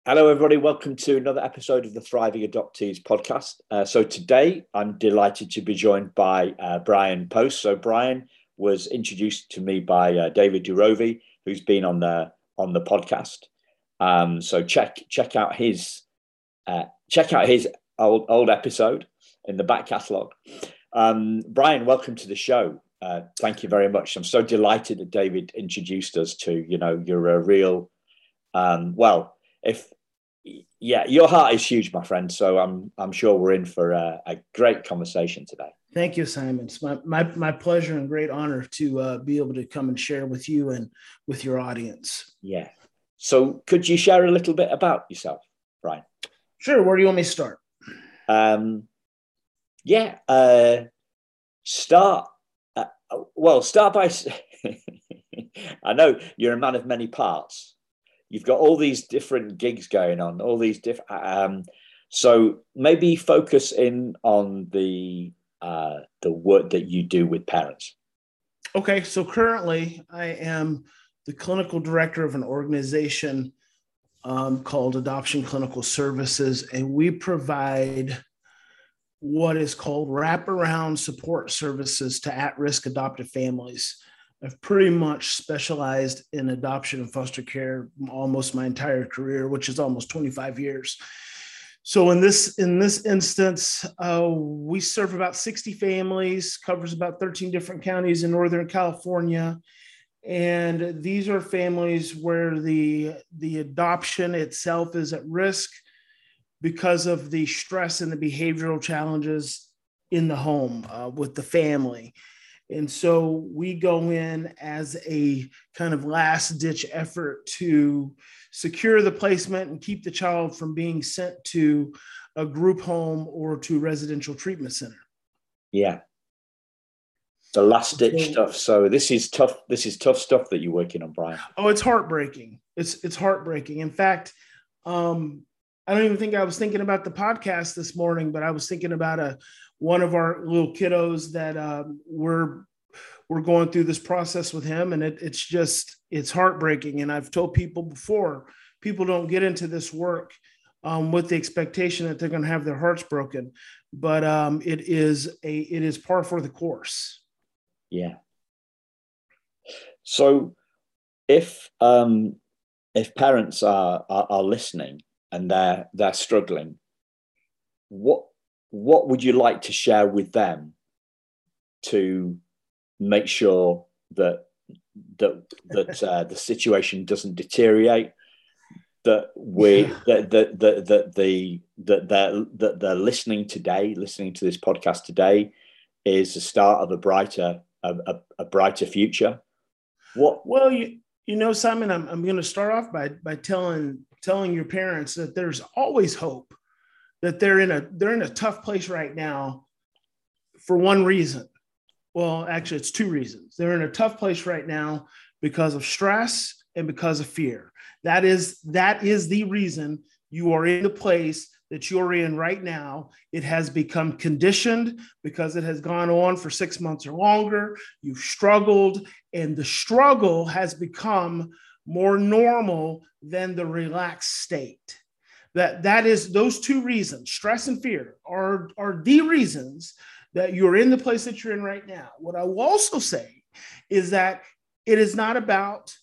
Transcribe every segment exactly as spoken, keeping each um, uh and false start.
Hello, everybody. Welcome to another episode of the Thriving Adoptees podcast. Uh, so today I'm delighted to be joined by uh, Brian Post. So Brian was introduced to me by uh, David Durovi, who's been on the on the podcast. Um, so check check out his uh, check out his old old episode in the back catalogue. Um, Brian, welcome to the show. Uh, thank you very much. I'm so delighted that David introduced us to. You know, you're a real um, well. If yeah, your heart is huge, my friend. So I'm I'm sure we're in for a, a great conversation today. Thank you, Simon. It's my my, my pleasure and great honor to uh, be able to come and share with you and with your audience. Yeah. So could you share a little bit about yourself, Brian? Sure. Where do you want me to start? Um, yeah. Uh, start. Uh, well, start by. I know you're a man of many parts. You've got all these different gigs going on, all these different. Um, so maybe focus in on the uh, the work that you do with parents. Okay, so currently I am the clinical director of an organization um, called Adoption Clinical Services, and we provide what is called wraparound support services to at-risk adoptive families. I've pretty much specialized in adoption and foster care almost my entire career, which is almost twenty-five years. So in this in this instance, uh, we serve about sixty families, covers about thirteen different counties in Northern California. And these are families where the, the adoption itself is at risk because of the stress and the behavioral challenges in the home uh, with the family. And so we go in as a kind of last ditch effort to secure the placement and keep the child from being sent to a group home or to residential treatment center. Yeah. The last ditch so, stuff. So this is tough. This is tough stuff that you're working on, Brian. Oh, it's heartbreaking. It's, it's heartbreaking. In fact, um, I don't even think I was thinking about the podcast this morning, but I was thinking about a, one of our little kiddos that um, we're we're going through this process with him, and it, it's just it's heartbreaking. And I've told people before, people don't get into this work um, with the expectation that they're going to have their hearts broken, but um, it is a it is par for the course. Yeah. So, if um, if parents are, are are listening and they're they're struggling, what what would you like to share with them to make sure that that that uh, the situation doesn't deteriorate, that we yeah. that that that that the that they're that they're listening today, listening to this podcast today, is the start of a brighter a, a, a brighter future? What? Well, you you know, Simon, I'm I'm going to start off by by telling telling your parents that there's always hope. That they're in a they're in a tough place right now for one reason. Well, actually, it's two reasons. They're in a tough place right now because of stress and because of fear. That is that is the reason you are in the place that you're in right now. It has become conditioned because it has gone on for six months or longer. You've struggled, and the struggle has become more normal than the relaxed state. That that is those two reasons, stress and fear, are, are the reasons that you're in the place that you're in right now. What I will also say is that it is not about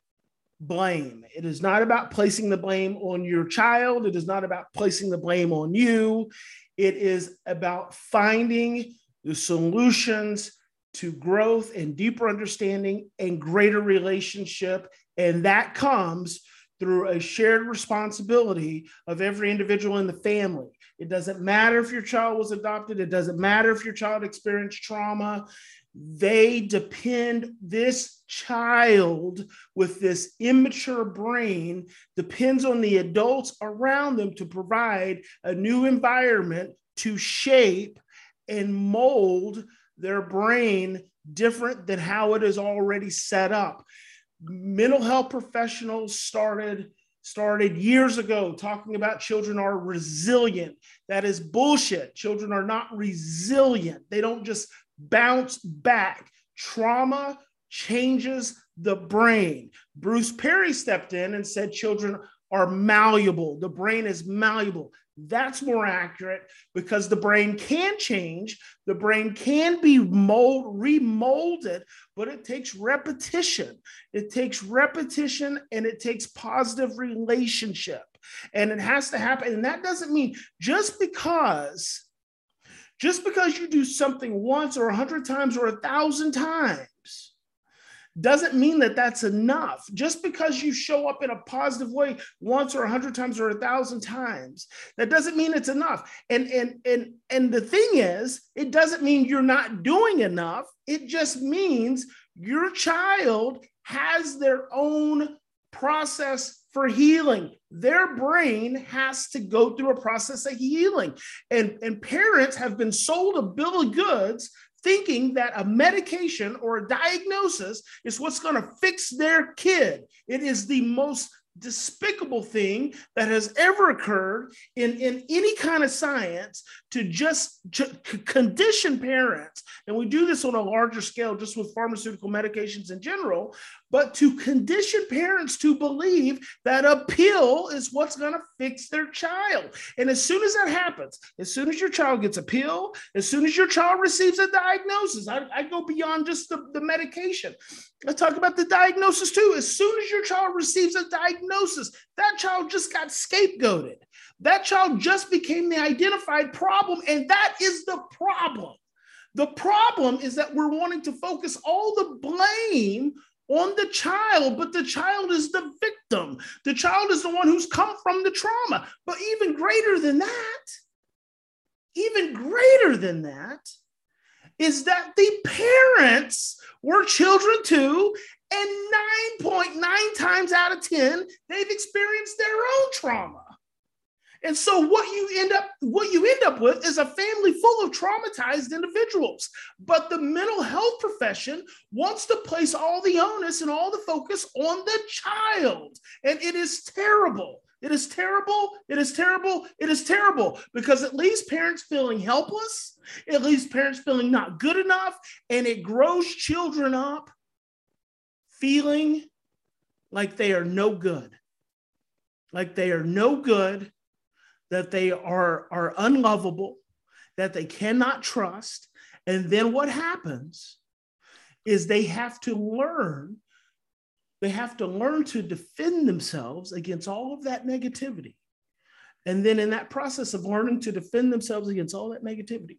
blame. It is not about placing the blame on your child. It is not about placing the blame on you. It is about finding the solutions to growth and deeper understanding and greater relationship. And that comes through a shared responsibility of every individual in the family. It doesn't matter if your child was adopted. It doesn't matter if your child experienced trauma. They depend, this child with this immature brain depends on the adults around them to provide a new environment to shape and mold their brain different than how it is already set up. Mental health professionals started started years ago talking about children are resilient. That is bullshit. Children are not resilient. They don't just bounce back. Trauma changes the brain. Bruce Perry stepped in and said children are malleable. The brain is malleable. That's more accurate because the brain can change. The brain can be mold, remolded, but it takes repetition. It takes repetition and it takes positive relationship. And it has to happen. And that doesn't mean just because, just because you do something once or a hundred times or a thousand times, doesn't mean that that's enough. Just because you show up in a positive way once or a hundred times or a thousand times, that doesn't mean it's enough. And, and, and, and the thing is, it doesn't mean you're not doing enough. It just means your child has their own process for healing. Their brain has to go through a process of healing. And, and parents have been sold a bill of goods thinking that a medication or a diagnosis is what's going to fix their kid. It is the most despicable thing that has ever occurred in, in any kind of science to just to condition parents. And we do this on a larger scale just with pharmaceutical medications in general, but to condition parents to believe that a pill is what's going to fix their child. And as soon as that happens, as soon as your child gets a pill, as soon as your child receives a diagnosis, I, I go beyond just the, the medication. I talk about the diagnosis too. As soon as your child receives a diagnosis, that child just got scapegoated. That child just became the identified problem. And that is the problem. The problem is that we're wanting to focus all the blame on the child, but the child is the victim. The child is the one who's come from the trauma. But even greater than that, even greater than that, is that the parents were children too, and nine point nine times out of ten, they've experienced their own trauma. And so what you end up, what you end up with is a family full of traumatized individuals. But the mental health profession wants to place all the onus and all the focus on the child. And it is terrible. It is terrible. It is terrible. It is terrible because it leaves parents feeling helpless. It leaves parents feeling not good enough. And it grows children up feeling like they are no good, like they are no good, that they are, are unlovable, that they cannot trust. And then what happens is they have to learn, they have to learn to defend themselves against all of that negativity. And then in that process of learning to defend themselves against all that negativity,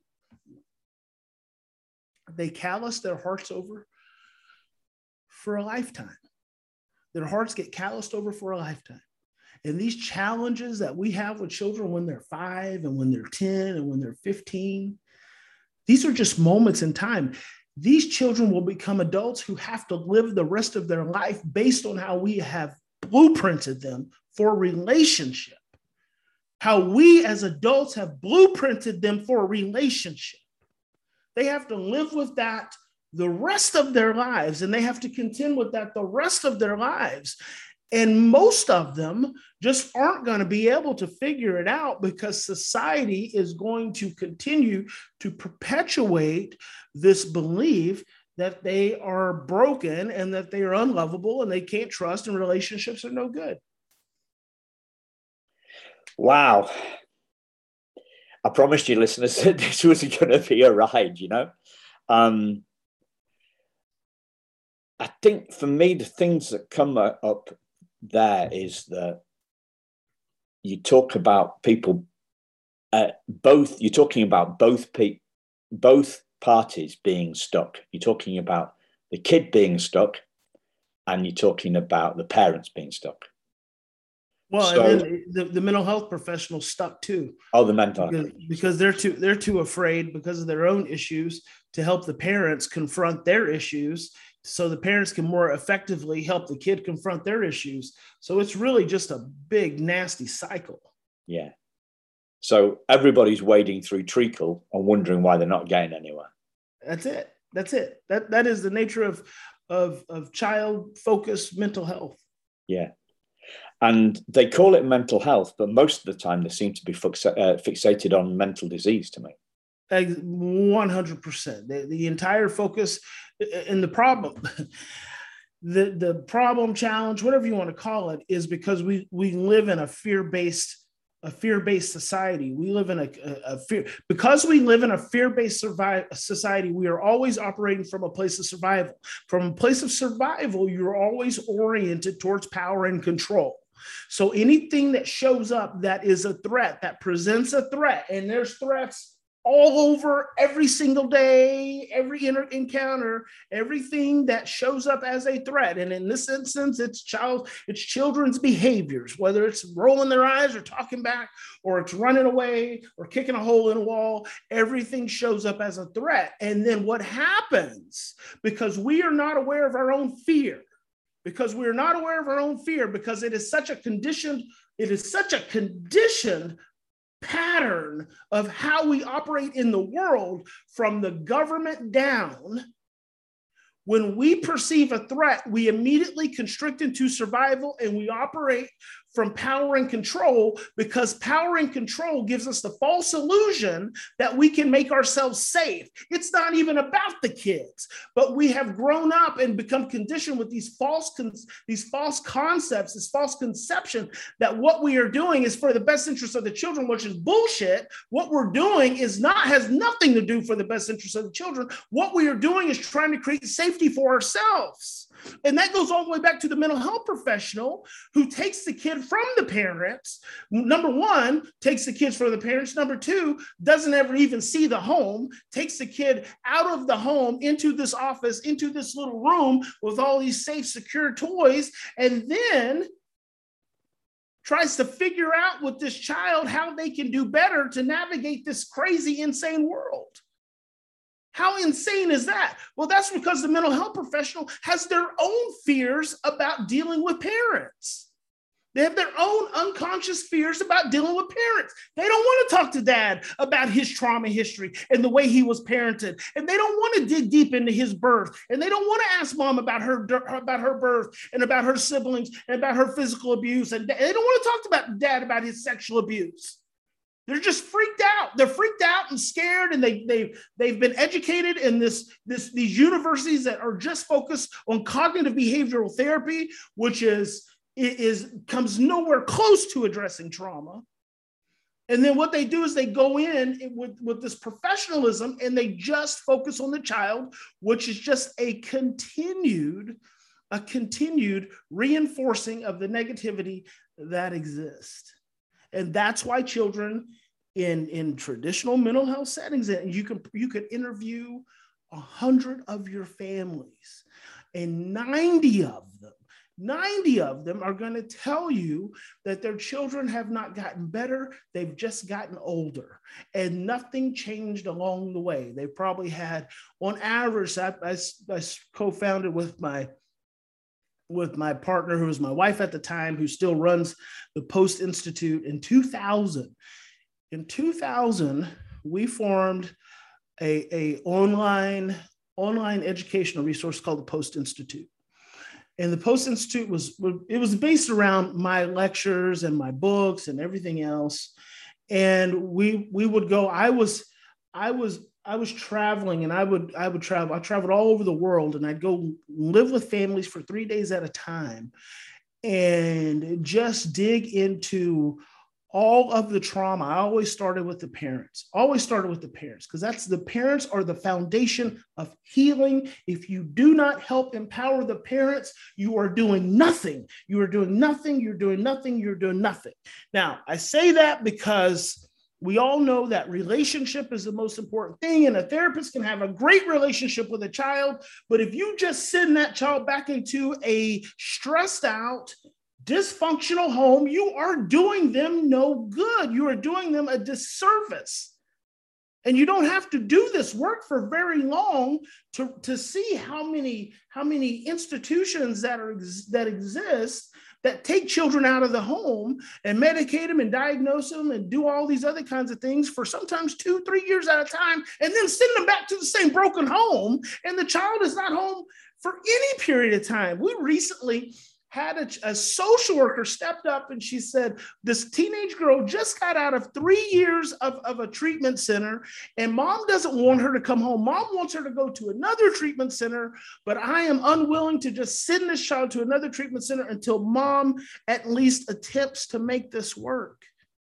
they callous their hearts over for a lifetime. Their hearts get calloused over for a lifetime. And these challenges that we have with children when they're five and when they're ten and when they're fifteen, these are just moments in time. These children will become adults who have to live the rest of their life based on how we have blueprinted them for relationship. How we as adults have blueprinted them for a relationship. They have to live with that the rest of their lives, and they have to contend with that the rest of their lives. And most of them just aren't going to be able to figure it out because society is going to continue to perpetuate this belief that they are broken and that they are unlovable and they can't trust and relationships are no good. Wow. I promised you listeners that this was going to be a ride, you know. Um, I think for me, the things that come up there is that you talk about people, uh, both, you're talking about both pe- both parties being stuck. You're talking about the kid being stuck and you're talking about the parents being stuck. Well, so, and then the, the mental health professionals stuck too. Oh, the mental because, health. because they're too they're too afraid because of their own issues to help the parents confront their issues, so the parents can more effectively help the kid confront their issues. So it's really just a big, nasty cycle. Yeah. So everybody's wading through treacle and wondering why they're not getting anywhere. That's it. That's it. That that is the nature of of of child-focused mental health. Yeah. And they call it mental health, but most of the time they seem to be fixa- uh, fixated on mental disease to me. one hundred percent. The, the entire focus and the problem, the, the problem, challenge, whatever you want to call it, is because we, we live in a fear-based a fear-based society. We live in a, a, a fear, because we live in a fear-based survive, society, we are always operating from a place of survival. From a place of survival, you're always oriented towards power and control. So anything that shows up that is a threat, that presents a threat, and there's threats all over every single day, every inter- encounter, everything that shows up as a threat. And in this instance, it's child, it's children's behaviors, whether it's rolling their eyes or talking back, or it's running away or kicking a hole in a wall, everything shows up as a threat. And then what happens, because we are not aware of our own fear, because we're not aware of our own fear, because it is such a conditioned, it is such a conditioned pattern of how we operate in the world from the government down. When we perceive a threat, we immediately constrict into survival, and we operate from power and control, because power and control gives us the false illusion that we can make ourselves safe. It's not even about the kids, but we have grown up and become conditioned with these false, these false concepts, this false conception that what we are doing is for the best interest of the children, which is bullshit. What we're doing is not, has nothing to do for the best interest of the children. What we are doing is trying to create safety for ourselves. And that goes all the way back to the mental health professional who takes the kid from the parents. Number one, takes the kids from the parents. Number two, doesn't ever even see the home, takes the kid out of the home into this office, into this little room with all these safe, secure toys, and then tries to figure out with this child how they can do better to navigate this crazy, insane world. How insane is that? Well, that's because the mental health professional has their own fears about dealing with parents. They have their own unconscious fears about dealing with parents. They don't want to talk to dad about his trauma history and the way he was parented. And they don't want to dig deep into his birth. And they don't want to ask mom about her, about her birth and about her siblings and about her physical abuse. And they don't want to talk about dad about his sexual abuse. They're just freaked out. They're freaked out and scared, and they, they, they've been educated in this, this, these universities that are just focused on cognitive behavioral therapy, which is, is comes nowhere close to addressing trauma. And then what they do is they go in with, with this professionalism, and they just focus on the child, which is just a continued, a continued reinforcing of the negativity that exists. And that's why children in, in traditional mental health settings, and you can you could interview a hundred of your families, and ninety of them, ninety of them are going to tell you that their children have not gotten better, they've just gotten older, and nothing changed along the way. They probably had, on average, I, I, I co-founded with my with my partner, who was my wife at the time, who still runs the Post Institute. In two thousand. In two thousand, we formed a, a online, online educational resource called the Post Institute. And the Post Institute was, it was based around my lectures and my books and everything else. And we, we would go, I was, I was, I was traveling and I would, I would travel, I traveled all over the world, and I'd go live with families for three days at a time and just dig into all of the trauma. I always started with the parents, always started with the parents, because that's the parents are the foundation of healing. If you do not help empower the parents, you are doing nothing. You are doing nothing. You're doing nothing. You're doing nothing. Now, I say that because we all know that relationship is the most important thing, and a therapist can have a great relationship with a child. But if you just send that child back into a stressed out, dysfunctional home, you are doing them no good. You are doing them a disservice. And you don't have to do this work for very long to, to see how many, how many institutions that are that exist that take children out of the home and medicate them and diagnose them and do all these other kinds of things for sometimes two, three years at a time, and then send them back to the same broken home. And the child is not home for any period of time. We recently had a, a social worker stepped up and she said, this teenage girl just got out of three years of, of a treatment center and mom doesn't want her to come home. Mom wants her to go to another treatment center, but I am unwilling to just send this child to another treatment center until mom at least attempts to make this work.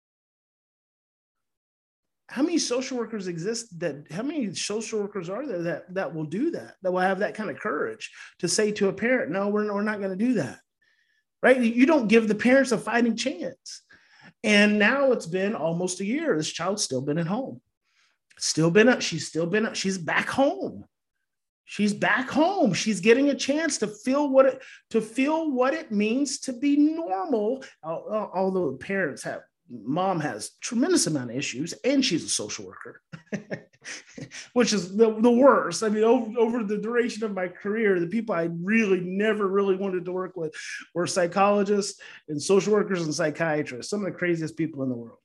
How many social workers exist that, how many social workers are there that, that will do that, that will have that kind of courage to say to a parent, no, we're, we're not going to do that, right? You don't give the parents a fighting chance. And now it's been almost a year. This child's still been at home, still been up. She's still been up. She's back home. She's back home. She's getting a chance to feel what it, to feel what it means to be normal. Although parents have, mom has tremendous amount of issues and she's a social worker, which is the, the worst. I mean, over, over the duration of my career, the people I really never really wanted to work with were psychologists and social workers and psychiatrists, some of the craziest people in the world.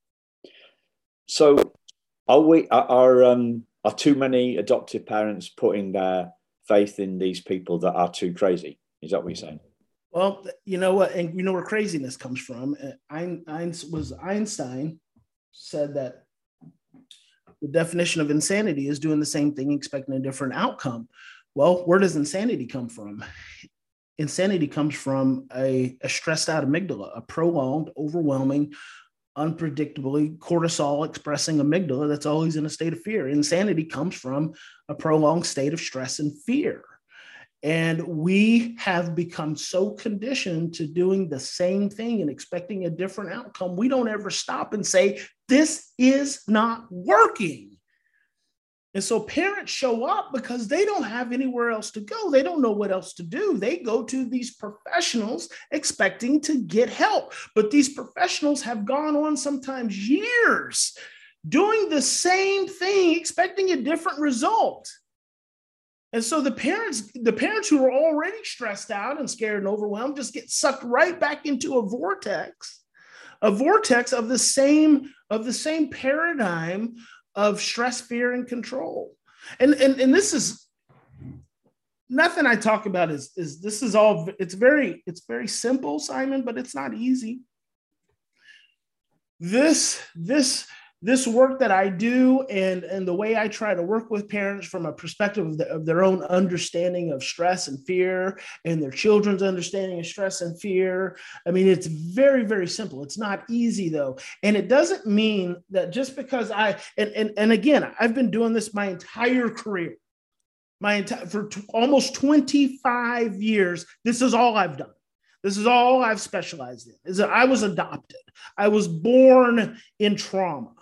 So are we, are, um, are too many adoptive parents putting their faith in these people that are too crazy? Is that what you're saying? Well, you know what, and you know where craziness comes from. Ein, Ein, was Einstein said that the definition of insanity is doing the same thing, expecting a different outcome. Well, where does insanity come from? Insanity comes from a, a stressed out amygdala, a prolonged, overwhelming, unpredictably cortisol expressing amygdala that's always in a state of fear. Insanity comes from a prolonged state of stress and fear. And we have become so conditioned to doing the same thing and expecting a different outcome. We don't ever stop and say, this is not working. And so parents show up because they don't have anywhere else to go. They don't know what else to do. They go to these professionals expecting to get help. But these professionals have gone on sometimes years doing the same thing, expecting a different result. And so the parents, the parents who are already stressed out and scared and overwhelmed just get sucked right back into a vortex, a vortex of the same, of the same paradigm of stress, fear, and control. And, and, and this is nothing I talk about is, is this is all, it's very, it's very simple, Simon, but it's not easy. This, this, This work that I do and, and the way I try to work with parents from a perspective of, the, of their own understanding of stress and fear and their children's understanding of stress and fear. I mean, it's very, very simple. It's not easy though. And it doesn't mean that just because I, and, and, and again, I've been doing this my entire career, my entire, for t- almost twenty-five years, this is all I've done. This is all I've specialized in, is that I was adopted. I was born in trauma.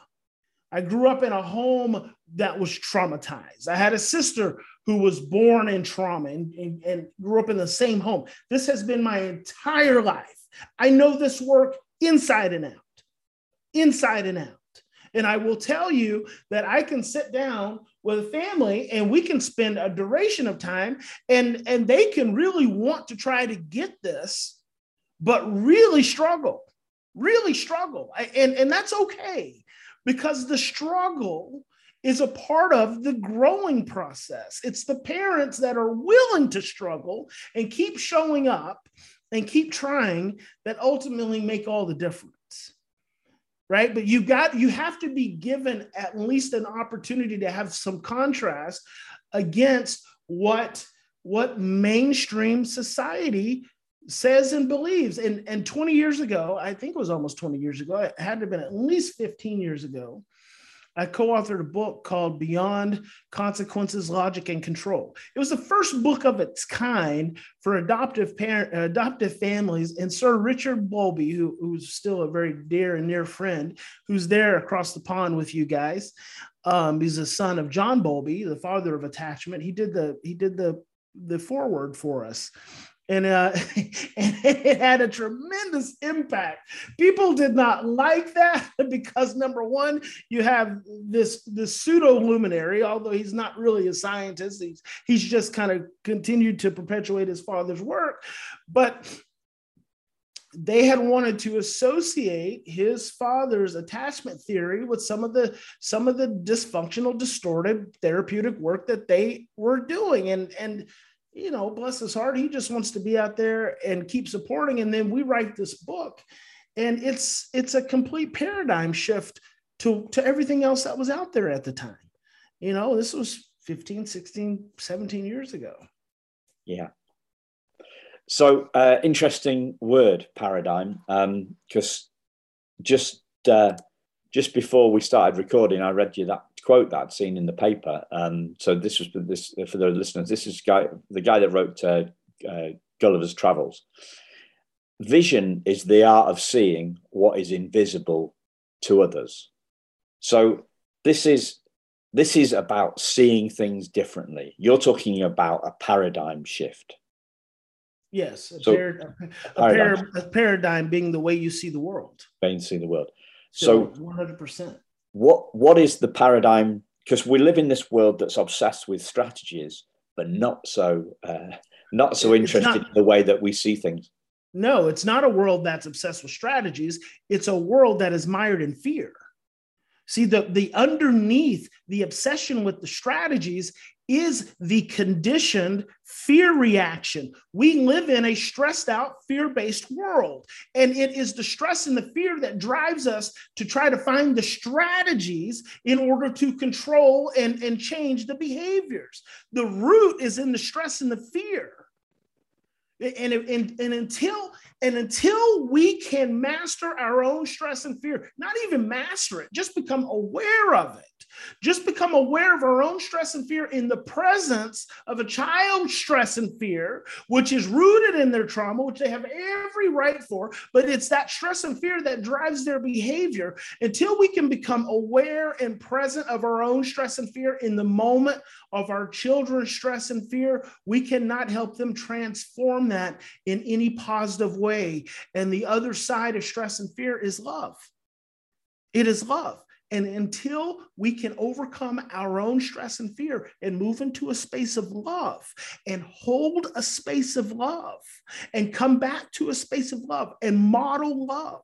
I grew up in a home that was traumatized. I had a sister who was born in trauma and, and, and grew up in the same home. This has been my entire life. I know this work inside and out, inside and out. And I will tell you that I can sit down with a family and we can spend a duration of time and, and they can really want to try to get this, but really struggle, really struggle. And, and that's okay. Because the struggle is a part of the growing process. It's the parents that are willing to struggle and keep showing up and keep trying that ultimately make all the difference, right? But you got, you have to be given at least an opportunity to have some contrast against what, what mainstream society says and believes. And, and twenty years ago, I think it was almost twenty years ago, it had to have been at least fifteen years ago, I co-authored a book called Beyond Consequences, Logic, and Control. It was the first book of its kind for adoptive parent, adoptive families. And Sir Richard Bowlby, who, who's still a very dear and near friend, who's there across the pond with you guys. Um, he's the son of John Bowlby, the father of attachment. He did the, he did the, the foreword for us. And, uh, and it had a tremendous impact. People did not like that because, number one, you have this, this pseudo luminary, although he's not really a scientist. He's, he's just kind of continued to perpetuate his father's work. But they had wanted to associate his father's attachment theory with some of the, some of the dysfunctional, distorted therapeutic work that they were doing. And, and you know, bless his heart, he just wants to be out there and keep supporting. And then we write this book, and it's it's a complete paradigm shift to, to everything else that was out there at the time. You know, this was fifteen, sixteen, seventeen years ago. Yeah. So uh, interesting word, paradigm, because um, just uh, just before we started recording, I read you that quote that I'd seen in the paper. Um, so this was for, this, for the listeners. This is guy, the guy that wrote uh, uh, Gulliver's Travels. Vision is the art of seeing what is invisible to others. So this is this is about seeing things differently. You're talking about a paradigm shift. Yes, a, so, par- a, paradigm. Par- a paradigm being the way you see the world. Way you see the world. So, so one hundred percent. What what is the paradigm? Because we live in this world that's obsessed with strategies, but not so uh, not so it's interested not, in the way that we see things. No, it's not a world that's obsessed with strategies. It's a world that is mired in fear. See, the, the underneath the obsession with the strategies is the conditioned fear reaction. We live in a stressed out, fear-based world. And it is the stress and the fear that drives us to try to find the strategies in order to control and, and change the behaviors. The root is in the stress and the fear. And, and, and until and until we can master our own stress and fear, not even master it, just become aware of it. Just become aware of our own stress and fear in the presence of a child's stress and fear, which is rooted in their trauma, which they have every right for, but it's that stress and fear that drives their behavior. Until we can become aware and present of our own stress and fear in the moment of our children's stress and fear, we cannot help them transform that in any positive way. And the other side of stress and fear is love. It is love. And until we can overcome our own stress and fear and move into a space of love and hold a space of love and come back to a space of love and model love,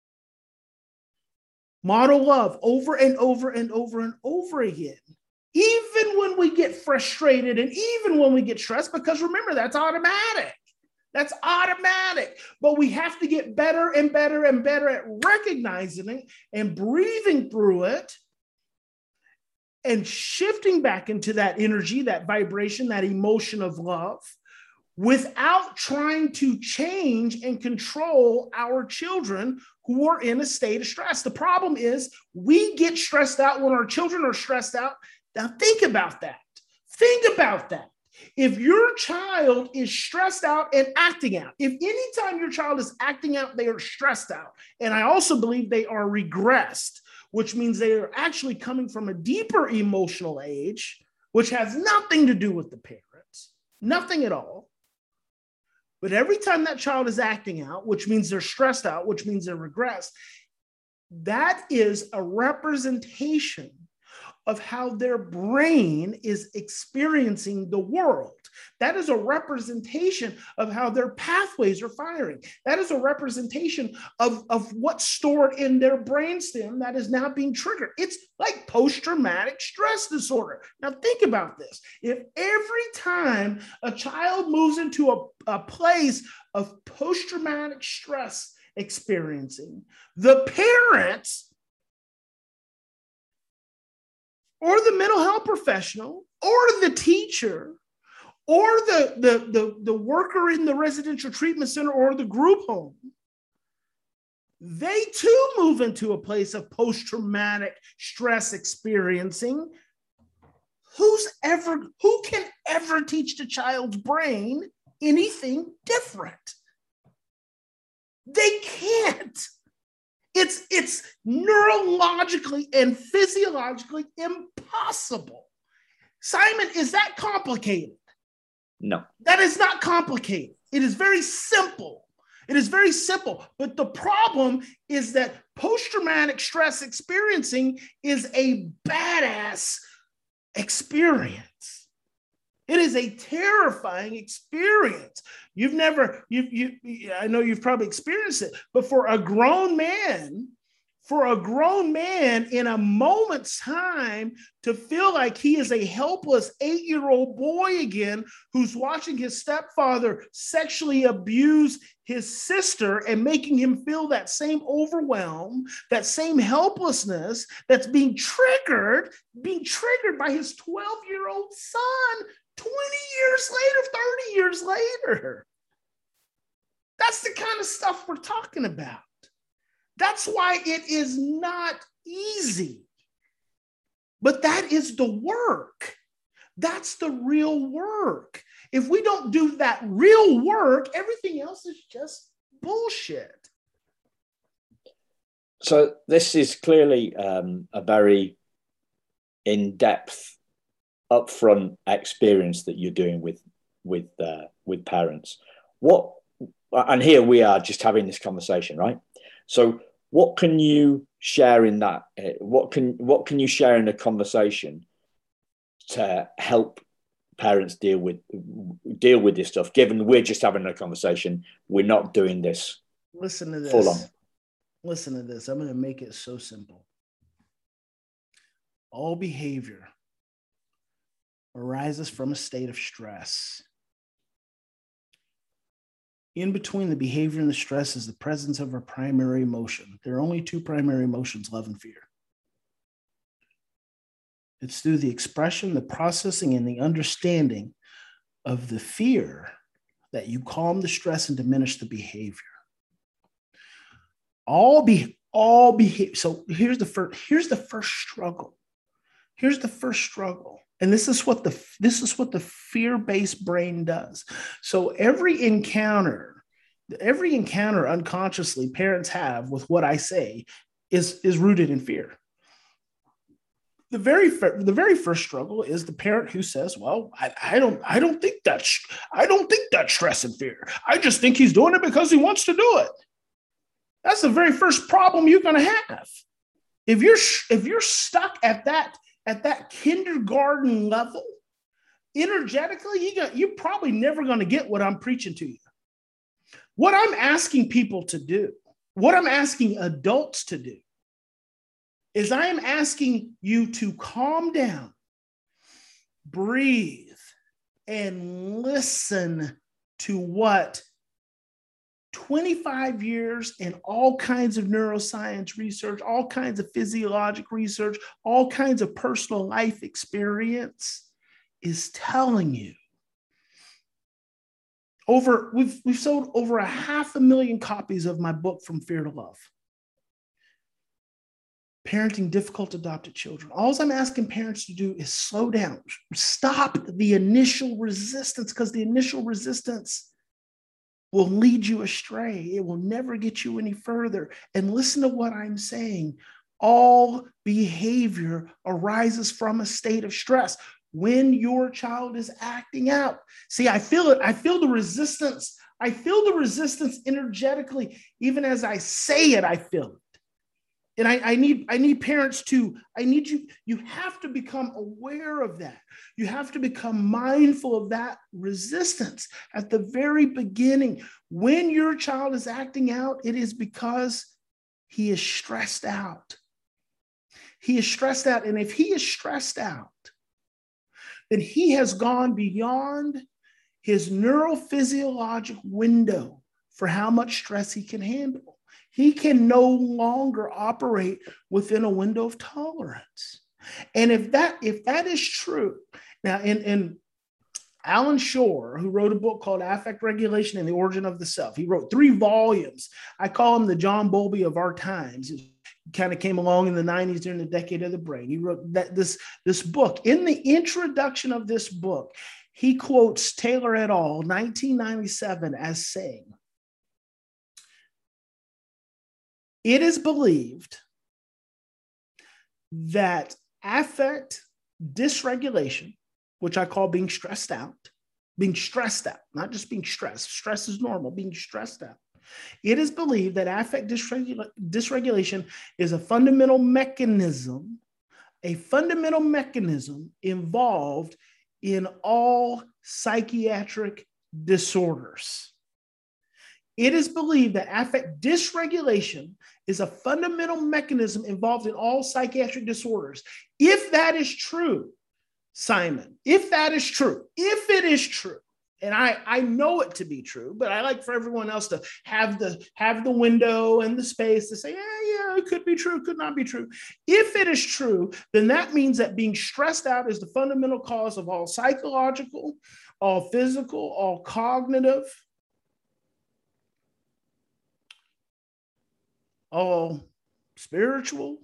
model love over and over and over and over again, even when we get frustrated and even when we get stressed, because remember, that's automatic. That's automatic, but we have to get better and better and better at recognizing it and breathing through it and shifting back into that energy, that vibration, that emotion of love without trying to change and control our children who are in a state of stress. The problem is we get stressed out when our children are stressed out. Now think about that. Think about that. If your child is stressed out and acting out, if anytime your child is acting out, they are stressed out. And I also believe they are regressed, which means they are actually coming from a deeper emotional age, which has nothing to do with the parents, nothing at all. But every time that child is acting out, which means they're stressed out, which means they're regressed, that is a representation of how their brain is experiencing the world. That is a representation of how their pathways are firing. That is a representation of, of what's stored in their brainstem that is now being triggered. It's like post-traumatic stress disorder. Now think about this. If every time a child moves into a, a place of post-traumatic stress experiencing, the parents or the mental health professional, or the teacher, or the, the, the, the worker in the residential treatment center or the group home, they too move into a place of post-traumatic stress experiencing. Who's ever, who can ever teach the child's brain anything different? They can't. It's, it's neurologically and physiologically impossible. Simon, is that complicated? No. That is not complicated. It is very simple. It is very simple. But the problem is that post-traumatic stress experiencing is a badass experience. It is a terrifying experience. You've never, you, you, I know you've probably experienced it, but for a grown man, for a grown man in a moment's time to feel like he is a helpless eight-year-old boy again who's watching his stepfather sexually abuse his sister and making him feel that same overwhelm, that same helplessness that's being triggered, being triggered by his twelve-year-old son twenty years later, thirty years later. That's the kind of stuff we're talking about. That's why it is not easy. But that is the work. That's the real work. If we don't do that real work, everything else is just bullshit. So this is clearly um, a very in-depth, upfront experience that you're doing with with uh, with parents. What, and here we are just having this conversation, right? So what can you share in that? What can what can you share in a conversation to help parents deal with deal with this stuff? Given we're just having a conversation, we're not doing this. Listen to this. Full on. Listen to this. I'm going to make it so simple. All behavior arises from a state of stress. In between the behavior and the stress is the presence of a primary emotion. There are only two primary emotions, love and fear. It's through the expression, the processing, and the understanding of the fear that you calm the stress and diminish the behavior. All be all behavior. So here's the first, here's the first struggle. Here's the first struggle. And this is what the this is what the fear-based brain does. So every encounter, every encounter unconsciously parents have with what I say is, is rooted in fear. The very the very first struggle is the parent who says, "Well, I, I don't I don't think that's I don't think that's stress and fear. I just think he's doing it because he wants to do it." That's the very first problem you're going to have. If you're if you're stuck at that at that kindergarten level, energetically, you got, you're probably never going to get what I'm preaching to you. What I'm asking people to do, what I'm asking adults to do, is I am asking you to calm down, breathe, and listen to what twenty-five years and all kinds of neuroscience research, all kinds of physiologic research, all kinds of personal life experience is telling you. Over, we've, we've sold over a half a million copies of my book, From Fear to Love. Parenting difficult adopted children. All I'm asking parents to do is slow down, stop the initial resistance, because the initial resistance will lead you astray. It will never get you any further. And listen to what I'm saying. All behavior arises from a state of stress. When your child is acting out, see, I feel it. I feel the resistance. I feel the resistance energetically. Even as I say it, I feel it. And I, I need I need parents to, I need you, you have to become aware of that. You have to become mindful of that resistance at the very beginning. When your child is acting out, it is because he is stressed out. He is stressed out. And if he is stressed out, then he has gone beyond his neurophysiologic window for how much stress he can handle. He can no longer operate within a window of tolerance. And if that, if that is true, now in, in Alan Shore, who wrote a book called Affect Regulation and the Origin of the Self, he wrote three volumes. I call him the John Bowlby of our times. He kind of came along in the nineties during the decade of the brain. He wrote that this, this book. In the introduction of this book, he quotes Taylor et al., nineteen ninety-seven, as saying, "It is believed that affect dysregulation," which I call being stressed out, being stressed out, not just being stressed. Stress is normal, being stressed out. It is believed that affect dysregula- dysregulation is a fundamental mechanism, a fundamental mechanism involved in all psychiatric disorders. It is believed that affect dysregulation is a fundamental mechanism involved in all psychiatric disorders. If that is true, Simon, if that is true, if it is true, and I, I know it to be true, but I like for everyone else to have the, have the window and the space to say, yeah, yeah, it could be true, it could not be true. If it is true, then that means that being stressed out is the fundamental cause of all psychological, all physical, all cognitive, all spiritual.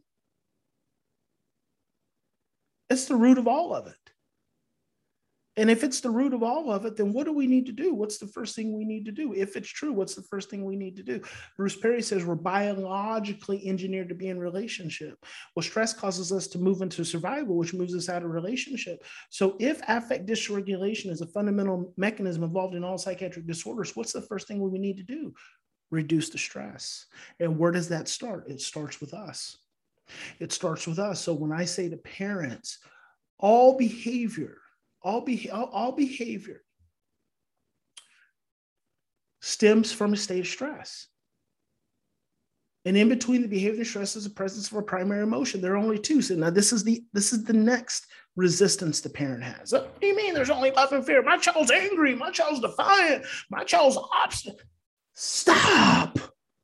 It's the root of all of it. And if it's the root of all of it, then what do we need to do? What's the first thing we need to do? If it's true, what's the first thing we need to do? Bruce Perry says we're biologically engineered to be in relationship. Well, stress causes us to move into survival, which moves us out of relationship. So if affect dysregulation is a fundamental mechanism involved in all psychiatric disorders, what's the first thing we need to do? Reduce the stress. And where does that start? It starts with us. It starts with us. So when I say to parents, all behavior, All, be, all, all behavior stems from a state of stress. And in between the behavior and stress is the presence of a primary emotion. There are only two. So now this is the this is the next resistance the parent has. What do you mean there's only love and fear? My child's angry. My child's defiant. My child's obstinate. Stop.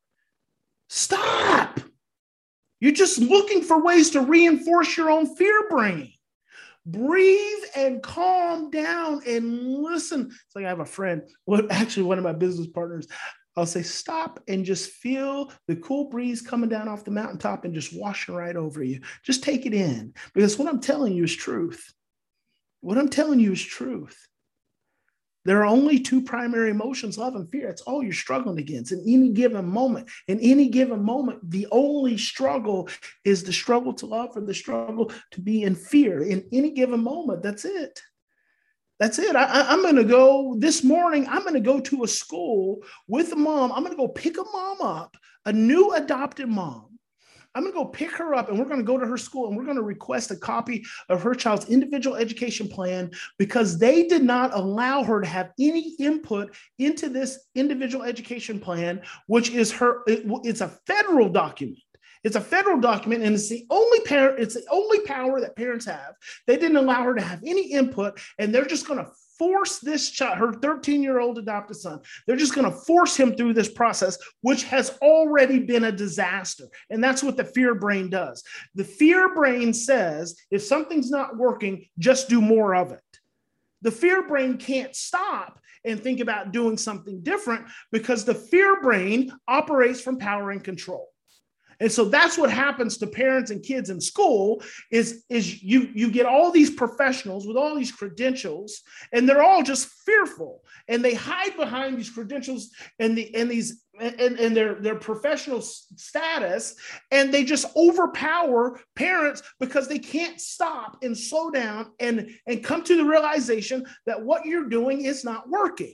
Stop. You're just looking for ways to reinforce your own fear brain. Breathe and calm down and listen. It's like I have a friend, what actually one of my business partners, I'll say, stop and just feel the cool breeze coming down off the mountaintop and just washing right over you. Just take it in, because what I'm telling you is truth. What I'm telling you is truth. There are only two primary emotions, love and fear. It's all you're struggling against in any given moment. In any given moment, the only struggle is the struggle to love or the struggle to be in fear. In any given moment, that's it. That's it. I, I'm going to go this morning. I'm going to go to a school with a mom. I'm going to go pick a mom up, a new adopted mom. I'm going to go pick her up and we're going to go to her school and we're going to request a copy of her child's individual education plan, because they did not allow her to have any input into this individual education plan, which is her, it, it's a federal document. It's a federal document, and it's the only parent, it's the only power that parents have. They didn't allow her to have any input, and they're just going to force this child, her thirteen-year-old adopted son, they're just going to force him through this process, which has already been a disaster. And that's what the fear brain does. The fear brain says, if something's not working, just do more of it. The fear brain can't stop and think about doing something different, because the fear brain operates from power and control. And so that's what happens to parents and kids in school is, is you, you get all these professionals with all these credentials, and they're all just fearful, and they hide behind these credentials and the and these and, and their, their professional status, and they just overpower parents because they can't stop and slow down and, and come to the realization that what you're doing is not working.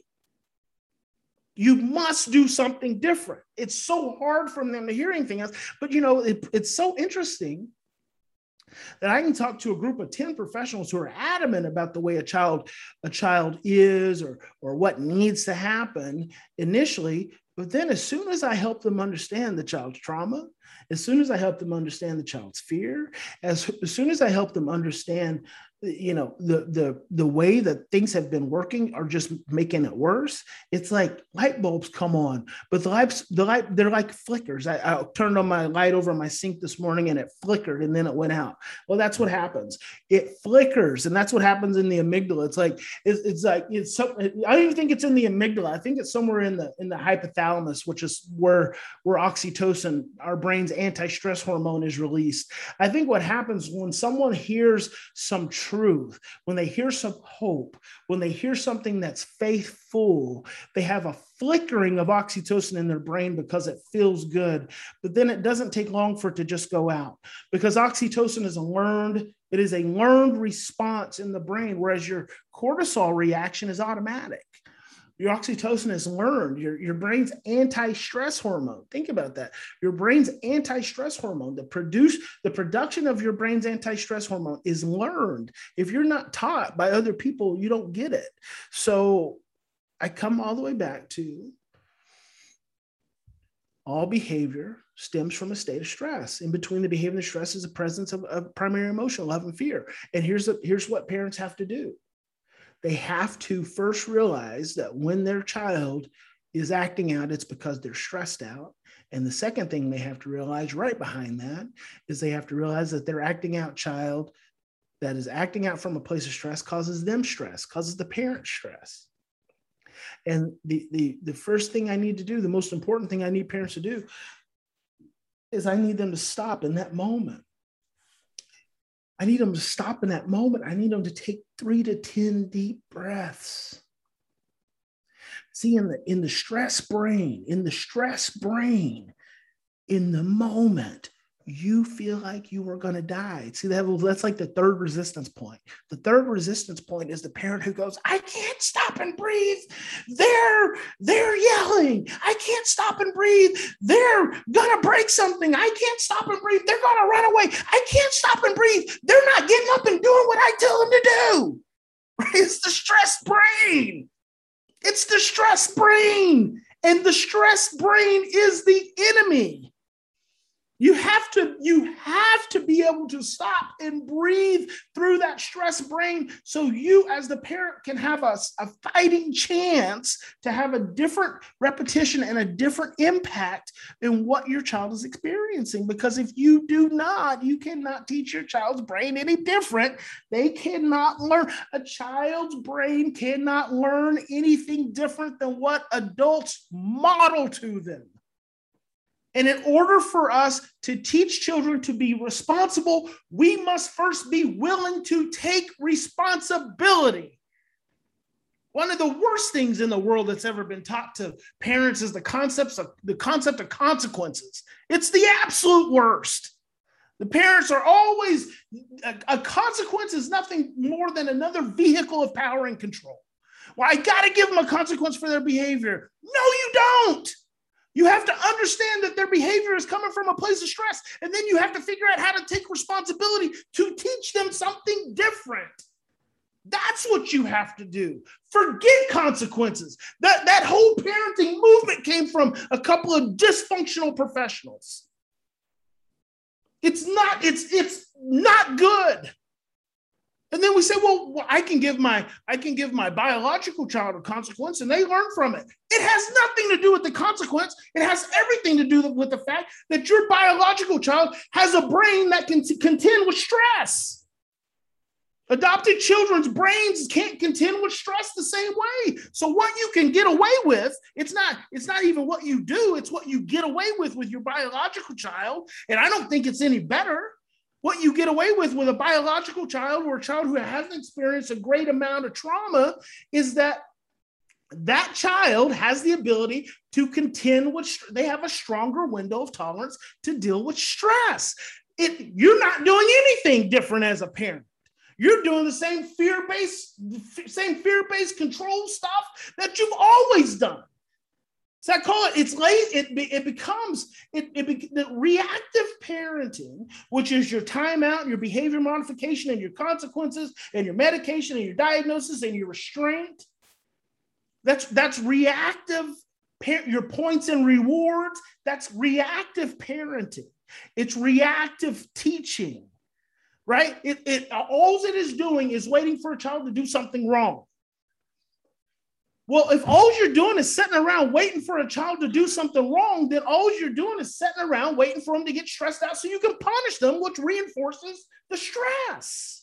You must do something different. It's so hard for them to hear anything else. But, you know, it, it's so interesting that I can talk to a group of ten professionals who are adamant about the way a child, a child is or, or what needs to happen initially. But then as soon as I help them understand the child's trauma, as soon as I help them understand the child's fear, as, as soon as I help them understand, you know, the, the, the way that things have been working are just making it worse, it's like light bulbs come on, but the lights, the light, they're like flickers. I, I turned on my light over my sink this morning and it flickered and then it went out. Well, that's what happens. It flickers, and that's what happens in the amygdala. It's like, it's, it's like, it's so, I don't even think it's in the amygdala. I think it's somewhere in the, in the hypothalamus, which is where, where oxytocin, our brain's anti-stress hormone, is released. I think what happens when someone hears some truth, when they hear some hope, when they hear something that's faithful, they have a flickering of oxytocin in their brain because it feels good. But then it doesn't take long for it to just go out, because oxytocin is a learned, it is a learned response in the brain, whereas your cortisol reaction is automatic. Your oxytocin is learned. Your, your brain's anti-stress hormone. Think about that. Your brain's anti-stress hormone, the produce, the production of your brain's anti-stress hormone is learned. If you're not taught by other people, you don't get it. So I come all the way back to All behavior stems from a state of stress. In between the behavior and the stress is the presence of, of primary emotion, love and fear. And here's, the, here's what parents have to do. They have to first realize that when their child is acting out, it's because they're stressed out. And the second thing they have to realize right behind that is they have to realize that their acting out child that is acting out from a place of stress causes them stress, causes the parent stress. And the, the, the first thing I need to do, the most important thing I need parents to do is I need them to stop in that moment. I need them to stop in that moment. I need them to take three to ten deep breaths. See, in the, in the stress brain, in the stress brain, in the moment, you feel like you are going to die. See, that, that's like the third resistance point. The third resistance point is the parent who goes, I can't stop and breathe. They're, they're yelling. I can't stop and breathe. They're going to break something. I can't stop and breathe. They're going to run away. I can't stop and breathe. They're not getting up and doing what I tell them to do. It's the stress brain. It's the stress brain. And the stress brain is the enemy. You have to, you have to be able to stop and breathe through that stress brain so you as the parent can have a, a fighting chance to have a different repetition and a different impact in what your child is experiencing. Because if you do not, you cannot teach your child's brain any different. They cannot learn. A child's brain cannot learn anything different than what adults model to them. And in order for us to teach children to be responsible, we must first be willing to take responsibility. One of the worst things in the world that's ever been taught to parents is the concepts of the concept of consequences. It's the absolute worst. The parents are always, a, a consequence is nothing more than another vehicle of power and control. Well, I got to give them a consequence for their behavior. No, you don't. You have to understand that their behavior is coming from a place of stress, and then you have to figure out how to take responsibility to teach them something different. That's what you have to do. Forget consequences. That, that whole parenting movement came from a couple of dysfunctional professionals. It's not, it's, it's not good. And then we say, well, well, I can give my I can give my biological child a consequence and they learn from it. It has nothing to do with the consequence. It has everything to do with the fact that your biological child has a brain that can contend with stress. Adopted children's brains can't contend with stress the same way. So what you can get away with, it's not, it's not even what you do, it's what you get away with with your biological child. And I don't think it's any better. What you get away with with a biological child or a child who hasn't experienced a great amount of trauma is that that child has the ability to contend with, they have a stronger window of tolerance to deal with stress. It, you're not doing anything different as a parent. You're doing the same fear-based, same fear-based control stuff that you've always done. So I call it, it's late, it, it becomes, it, it be, the reactive parenting, which is your timeout, your behavior modification, and your consequences, and your medication, and your diagnosis, and your restraint. That's, that's reactive, your points and rewards, that's reactive parenting. It's reactive teaching, right? It, it, all it is doing is waiting for a child to do something wrong. Well, if all you're doing is sitting around waiting for a child to do something wrong, then all you're doing is sitting around waiting for them to get stressed out so you can punish them, which reinforces the stress.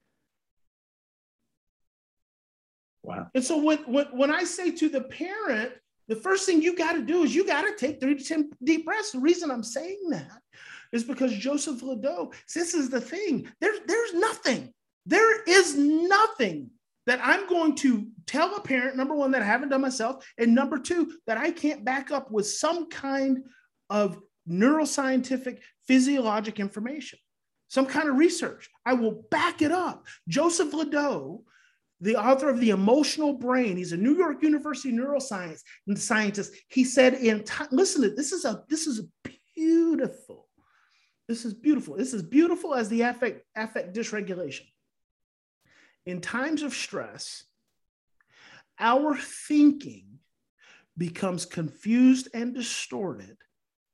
Wow. And so when, when, when I say to the parent, the first thing you got to do is you got to take three to ten deep breaths. The reason I'm saying that is because Joseph Ledoux, this is the thing. There's, there's nothing. There is nothing that I'm going to tell a parent, number one, that I haven't done myself, and number two, that I can't back up with some kind of neuroscientific, physiologic information, some kind of research. I will back it up. Joseph Ledoux, the author of The Emotional Brain, he's a New York University neuroscience scientist. He said, in time, listen to this is a this is beautiful. This is beautiful. This is beautiful as the affect, affect dysregulation. In times of stress, our thinking becomes confused and distorted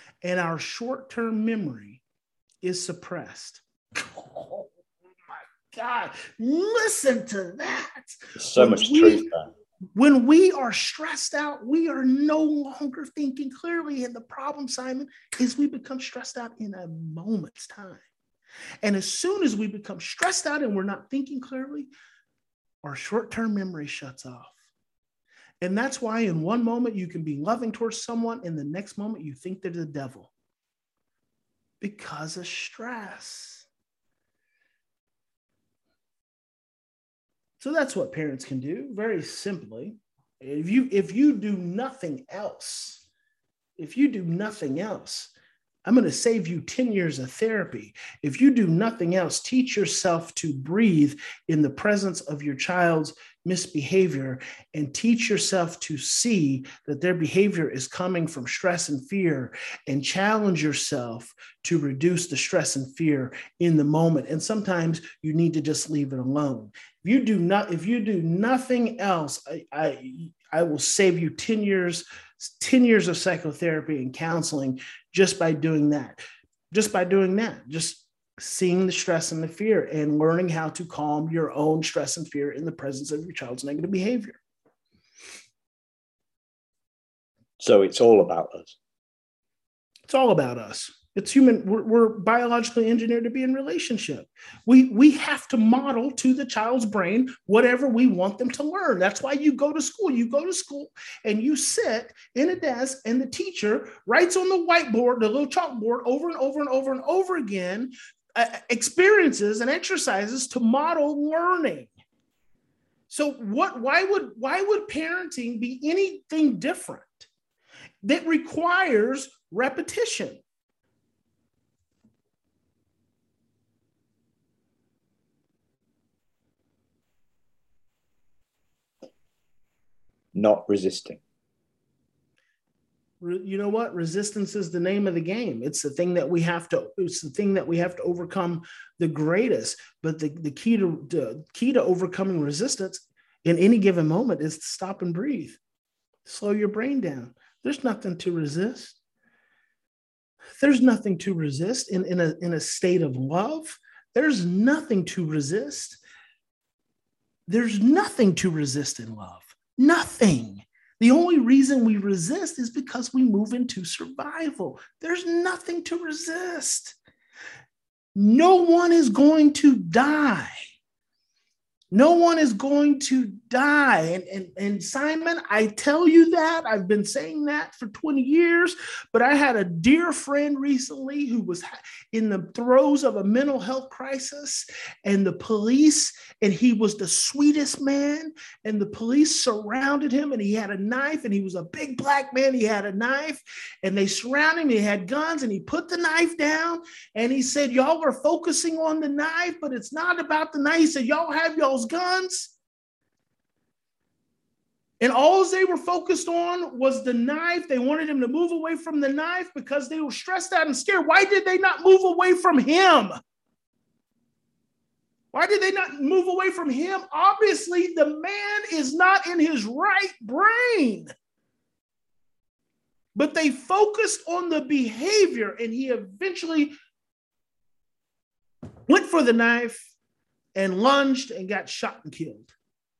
and our short-term memory is suppressed. Oh my God, listen to that. There's so when much we, truth there. When we are stressed out, we are no longer thinking clearly. And the problem, Simon, is we become stressed out in a moment's time. And as soon as we become stressed out and we're not thinking clearly, our short-term memory shuts off. And that's why in one moment you can be loving towards someone, and the next moment you think they're the devil because of stress. So that's what parents can do very simply. If you, if you do nothing else, if you do nothing else, I'm going to save you ten years of therapy. If you do nothing else, teach yourself to breathe in the presence of your child's misbehavior, and teach yourself to see that their behavior is coming from stress and fear, and challenge yourself to reduce the stress and fear in the moment. And sometimes you need to just leave it alone. If you do not, if you do nothing else, I, I, I will save you ten years, ten years of psychotherapy and counseling just by doing that, just by doing that, just seeing the stress and the fear and learning how to calm your own stress and fear in the presence of your child's negative behavior. So it's all about us. It's all about us. It's human. We're, we're biologically engineered to be in relationship. We, we have to model to the child's brain whatever we want them to learn. That's why you go to school. You go to school and you sit in a desk, and the teacher writes on the whiteboard, the little chalkboard, over and over and over and over again, uh, experiences and exercises to model learning. So what? Why would why would parenting be anything different? That requires repetition. Not resisting. You know what? Resistance is the name of the game. It's the thing that we have to, it's the thing that we have to overcome the greatest. But the, the key to the key to overcoming resistance in any given moment is to stop and breathe. Slow your brain down. There's nothing to resist. There's nothing to resist in, in, a, in a state of love. There's nothing to resist. There's nothing to resist in love. Nothing. The only reason we resist is because we move into survival. There's nothing to resist. No one is going to die. No one is going to die. And, and, and Simon, I tell you that. I've been saying that for twenty years, but I had a dear friend recently who was in the throes of a mental health crisis, and the police, and he was the sweetest man, and the police surrounded him, and he had a knife, and he was a big black man. He had a knife, and they surrounded him. He had guns, and he put the knife down, and he said, y'all are focusing on the knife, but it's not about the knife. He said, y'all have y'all's guns. And all they were focused on was the knife. They wanted him to move away from the knife because they were stressed out and scared. Why did they not move away from him? Why did they not move away from him? Obviously, the man is not in his right brain. But they focused on the behavior, and he eventually went for the knife and lunged and got shot and killed.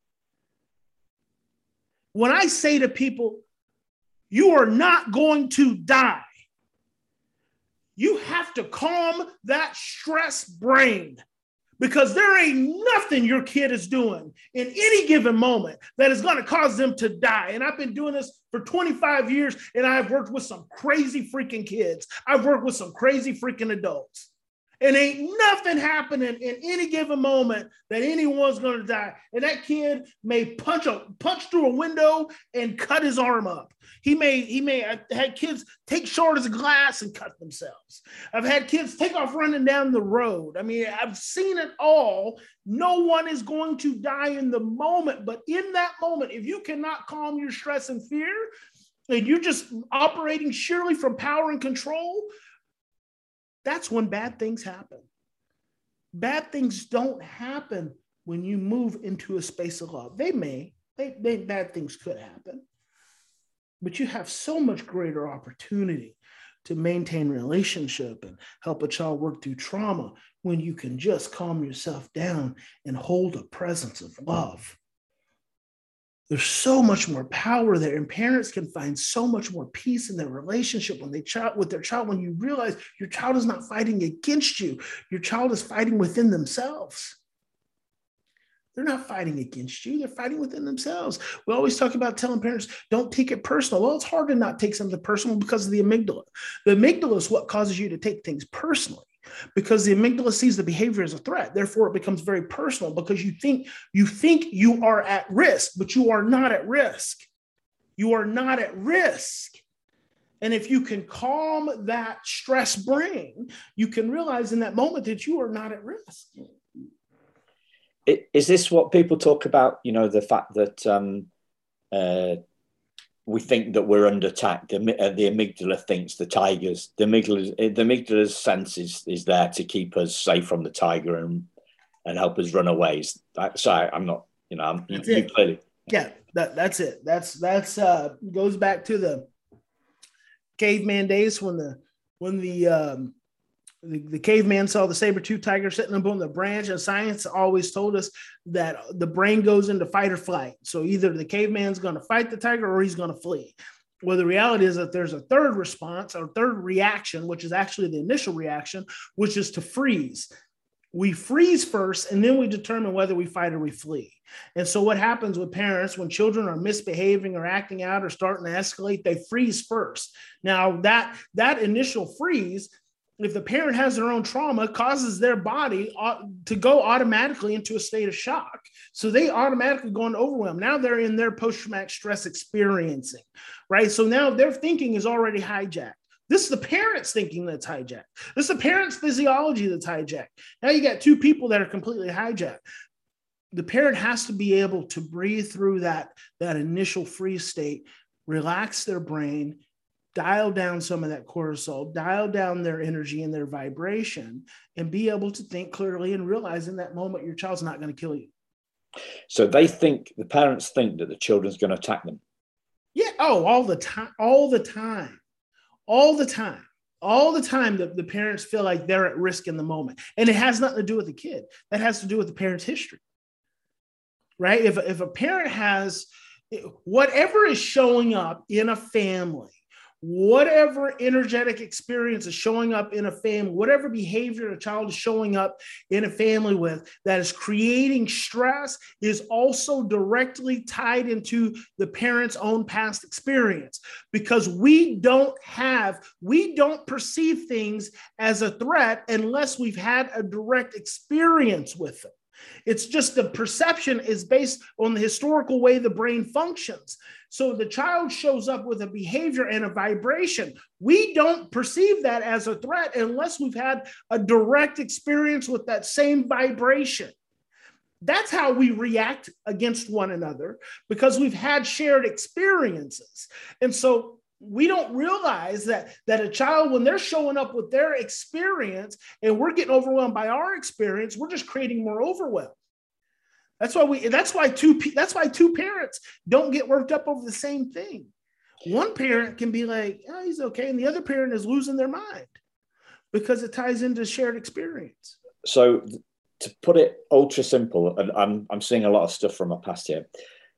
When I say to people, you are not going to die, you have to calm that stressed brain, because there ain't nothing your kid is doing in any given moment that is going to cause them to die. And I've been doing this for twenty-five years, and I've worked with some crazy freaking kids. I've worked with some crazy freaking adults. And ain't nothing happening in any given moment that anyone's going to die. And that kid may punch a punch through a window and cut his arm up. He may, he may, I've had kids take shards of glass and cut themselves. I've had kids take off running down the road. I mean, I've seen it all. No one is going to die in the moment. But in that moment, if you cannot calm your stress and fear, and you're just operating sheerly from power and control, that's when bad things happen. Bad things don't happen when you move into a space of love. They may, they, they, bad things could happen, but you have so much greater opportunity to maintain relationship and help a child work through trauma when you can just calm yourself down and hold a presence of love. There's so much more power there, and parents can find so much more peace in their relationship when they child with their child. When you realize your child is not fighting against you, your child is fighting within themselves. They're not fighting against you. They're fighting within themselves. We always talk about telling parents, don't take it personal. Well, it's hard to not take something personal because of the amygdala. The amygdala is what causes you to take things personally, because the amygdala sees the behavior as a threat. Therefore, it becomes very personal because you think you think you are at risk, but you are not at risk. You are not at risk. And if you can calm that stress brain, you can realize in that moment that you are not at risk. Is this what people talk about? You know, the fact that um, uh, we think that we're under attack. The, uh, the amygdala thinks the tigers. The amygdala, the amygdala's sense is, is there to keep us safe from the tiger and and help us run away. Sorry, I'm not. You know, I'm, you, you clearly. Yeah, that, that's it. That's that's uh, goes back to the caveman days when the when the um, The, the caveman saw the saber-toothed tiger sitting up on the branch, and science always told us that the brain goes into fight or flight. So either the caveman's going to fight the tiger or he's going to flee. Well, the reality is that there's a third response or third reaction, which is actually the initial reaction, which is to freeze. We freeze first, and then we determine whether we fight or we flee. And so what happens with parents when children are misbehaving or acting out or starting to escalate, they freeze first. Now, that, that initial freeze, if the parent has their own trauma, causes their body to go automatically into a state of shock. So they automatically go into overwhelm. Now they're in their post-traumatic stress experiencing, right? So now their thinking is already hijacked. This is the parent's thinking that's hijacked. This is the parent's physiology that's hijacked. Now you got two people that are completely hijacked. The parent has to be able to breathe through that, that initial freeze state, relax their brain, dial down some of that cortisol, dial down their energy and their vibration, and be able to think clearly and realize in that moment your child's not going to kill you. So they think, the parents think that the children's going to attack them. Yeah. Oh, all the time, all the time, all the time, all the time that the parents feel like they're at risk in the moment. And it has nothing to do with the kid. That has to do with the parent's history, right? If, if a parent has whatever is showing up in a family, whatever energetic experience is showing up in a family, whatever behavior a child is showing up in a family with that is creating stress is also directly tied into the parent's own past experience, because we don't have, we don't perceive things as a threat unless we've had a direct experience with them. It's just the perception is based on the historical way the brain functions. So the child shows up with a behavior and a vibration. We don't perceive that as a threat unless we've had a direct experience with that same vibration. That's how we react against one another, because we've had shared experiences. And so we don't realize that, that a child, when they're showing up with their experience and we're getting overwhelmed by our experience, we're just creating more overwhelm. That's why we, that's why two, that's why two parents don't get worked up over the same thing. One parent can be like, oh, he's okay. And the other parent is losing their mind because it ties into shared experience. So to put it ultra simple, and I'm, I'm seeing a lot of stuff from my past here.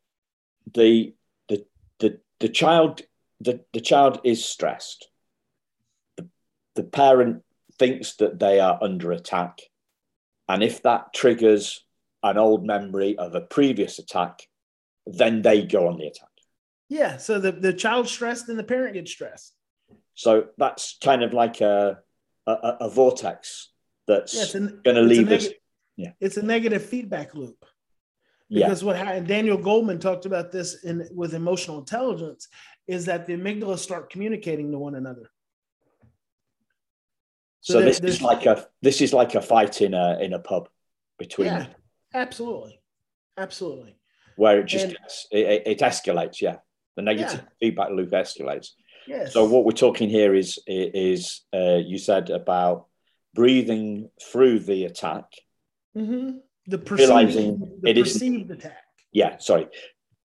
The, the, the, the child, The, the child is stressed. The, the parent thinks that they are under attack. And if that triggers an old memory of a previous attack, then they go on the attack. Yeah, so the, the child's stressed and the parent gets stressed. So that's kind of like a, a, a vortex that's yeah, going to leave us. Yeah. It's a negative feedback loop. Because yeah. what Daniel Goleman talked about this in with emotional intelligence is that the amygdala start communicating to one another. So, so this is like a this is like a fight in a in a pub between. Yeah, absolutely, absolutely. Where it just and, gets, it, it escalates. Yeah, the negative yeah. feedback loop escalates. Yes. So what we're talking here is is uh, you said about breathing through the attack. Mm-hmm. The perceived, realizing the it perceived attack. Yeah, sorry.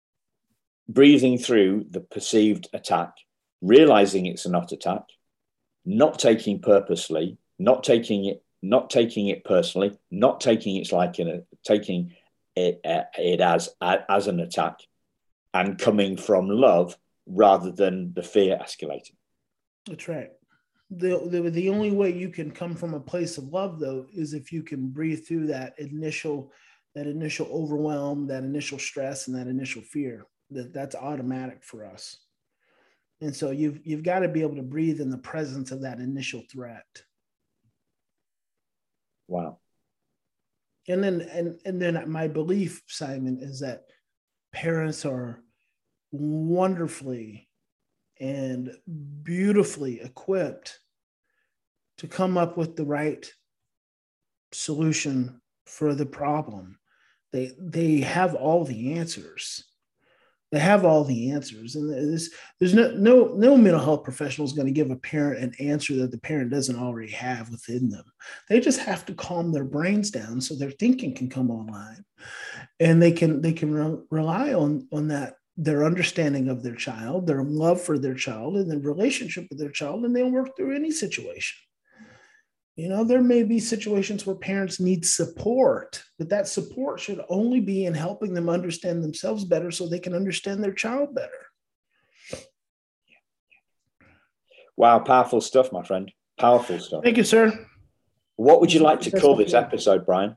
Breathing through the perceived attack, realizing it's not attack, not taking purposely, not taking it, not taking it personally, not taking it like in a taking it uh, it as as an attack, and coming from love rather than the fear escalating. That's right. The, the the only way you can come from a place of love, though, is if you can breathe through that initial that initial overwhelm, that initial stress, and that initial fear. That that's automatic for us. And so you've you've got to be able to breathe in the presence of that initial threat. Wow. And then and and then my belief, Simon, is that parents are wonderfully and beautifully equipped to come up with the right solution for the problem. They they have all the answers. They have all the answers, and there's there's no no no mental health professional is going to give a parent an answer that the parent doesn't already have within them. They just have to calm their brains down so their thinking can come online, and they can they can re- rely on on that their understanding of their child, their love for their child, and the relationship with their child, and they'll work through any situation. You know, there may be situations where parents need support, but that support should only be in helping them understand themselves better so they can understand their child better. Wow, powerful stuff, my friend. Powerful stuff. Thank you, sir. What would you like to call this episode, Brian?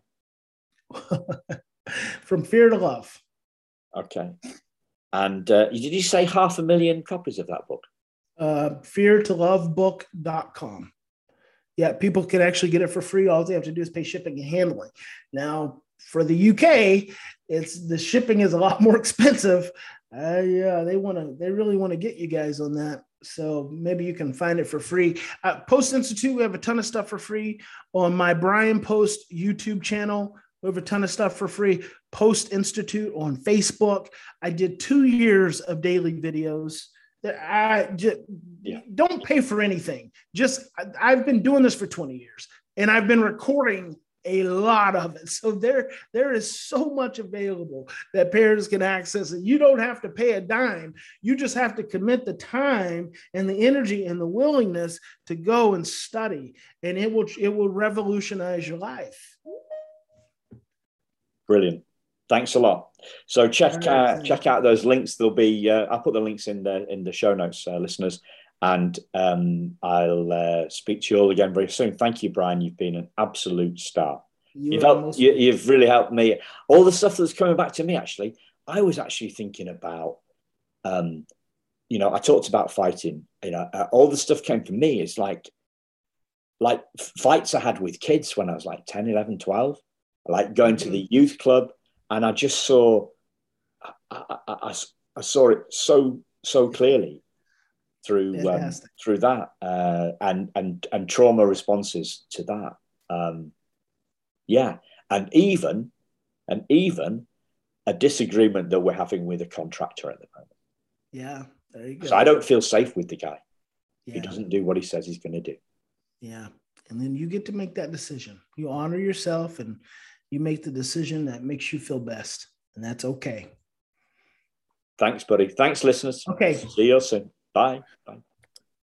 From fear to love. Okay. And uh, did you say half a million copies of that book? Uh, fear to love book dot com. Yeah, people can actually get it for free. All they have to do is pay shipping and handling. Now, for the U K, it's the shipping is a lot more expensive. Uh, yeah, they want to. They really want to get you guys on that. So maybe you can find it for free. Uh, Post Institute, we have a ton of stuff for free on my Brian Post YouTube channel. We have a ton of stuff for free. Post Institute on Facebook. I did two years of daily videos. I just, yeah. Don't pay for anything. Just I've been doing this for twenty years, and I've been recording a lot of it. So there, there is so much available that parents can access it. You don't have to pay a dime. You just have to commit the time and the energy and the willingness to go and study, and it will it will revolutionize your life. Brilliant. Thanks a lot. So check uh, check out those links. There'll be uh, I'll put the links in the in the show notes, uh, listeners, and um, I'll uh, speak to you all again very soon. Thank you, Brian. You've been an absolute star. You you've helped, you, you've really helped me. All the stuff that's coming back to me, actually, I was actually thinking about. Um, you know, I talked about fighting. You know, uh, all the stuff came from me. It's like like fights I had with kids when I was like ten, eleven, twelve. Like going mm-hmm. to the youth club. And I just saw, I, I, I, I saw it so so clearly through um, through that, uh, and and and trauma responses to that. Um, yeah, and even and even a disagreement that we're having with a contractor at the moment. Yeah, there you go. So I don't feel safe with the guy. Yeah. He doesn't do what he says he's going to do. Yeah, and then you get to make that decision. You honor yourself and. You make the decision that makes you feel best, and that's okay. Thanks, buddy. Thanks, listeners. Okay. See you soon. Bye. Bye.